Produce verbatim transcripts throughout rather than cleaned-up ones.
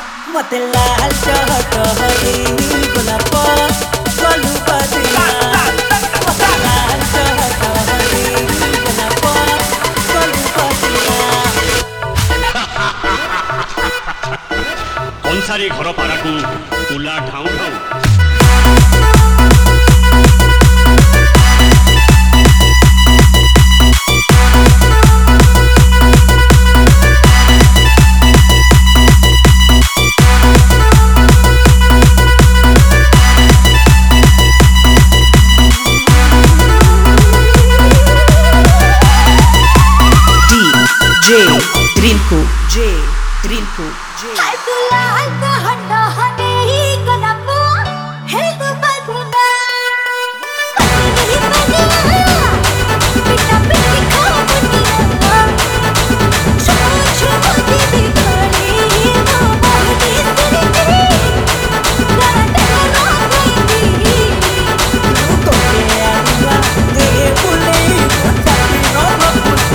मते लाल टहट हरी गोलाप कलु बदना मते लाल टहट हरी गोलाप कलु बदना कंसारी घर पाराकू उला ढाऊ ढाऊ J Rinku J Rinku J Alpula alpa handa hane galapo help baduna Pani baniya pita piti khamuniya Chho chho didi khali wo mohdi sirdi Rate na gaindi to ke awa de bule chati no bhakti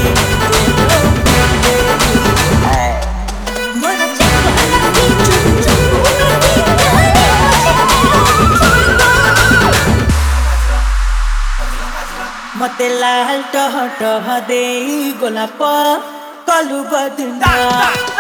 मते लाल टह टह दे गोलाप कलु बदना